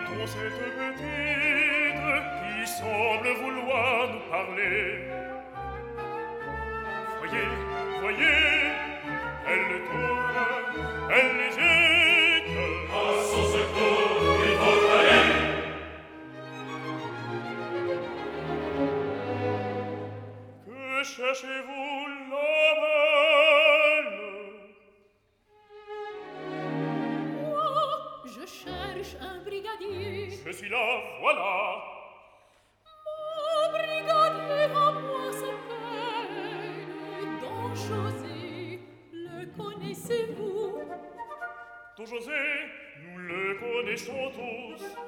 Arrêtons cette petite qui semble vouloir nous parler. Voyez, voyez, elle tourne, elle hésite. À son secours, il faut aller. Que cherchez-vous, la belle? Moi, je cherche un brigadier. Je suis là, voilà. Mon brigadier à moi s'appelle Don José. Le connaissez-vous? Don José, nous le connaissons tous.